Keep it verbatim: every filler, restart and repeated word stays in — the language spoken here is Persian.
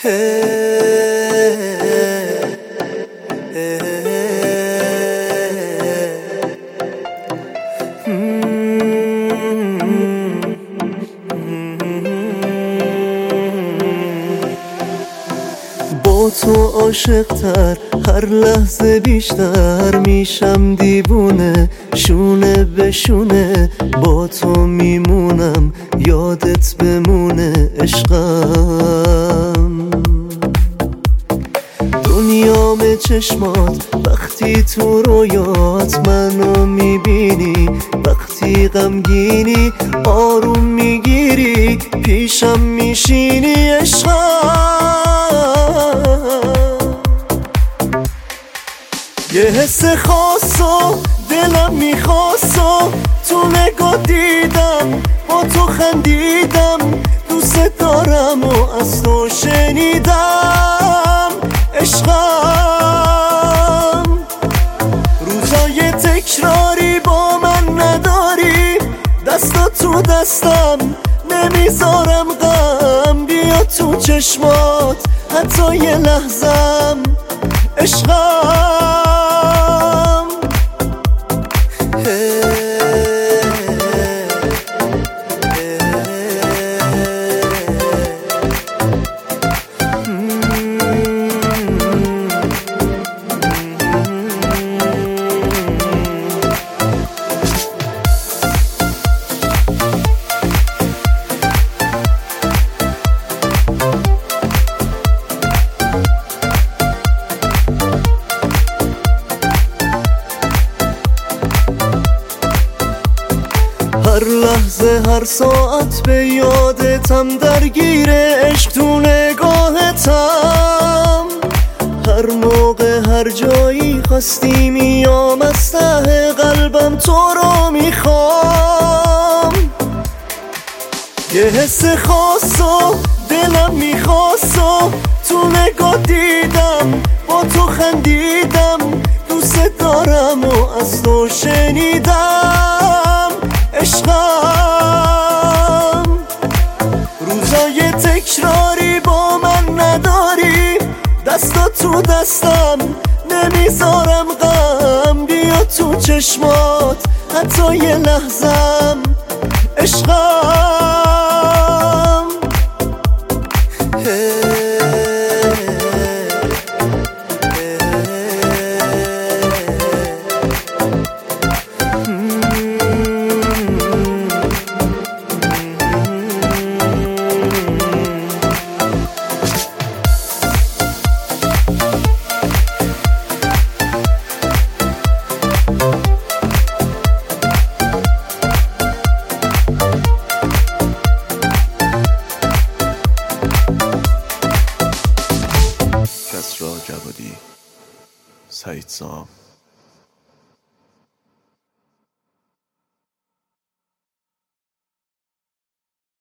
با تو عاشق‌تر هر لحظه بیشتر میشم دیوونه، شونه به شونه با تو میمونم، یادت بمونه عشقم. دنیام چشمات وقتی تو رویات منو میبینی، وقتی غمگینی آروم میگیری پیشم میشینی عشقم. یه حس خاصو دلم میخواستو تو نگاه دیدم، با تو خندیدم، دوست دارم و از تو شنیدم عشقم. روزای تکراری با من نداری، دستا تو دستم نمیذارم غم، بیا تو چشمات حتی یه لحظم عشقم. هر لحظه هر ساعت به یادتم درگیر عشق تو نگاهتم، هر موقع هر جایی خواستی میام، از ته قلبم تو رو میخوام. یه حس خاصو دلم میخواستو تو نگاه دیدم، با تو خندیدم، دوست دارم و از تو شنیدم عشقم. روزای تکراری با من نداری، دستا تو دستم نمیذارم غم، بیا تو چشمات حتی یه لحظم عشقم. کسری جوادی، سعید سام.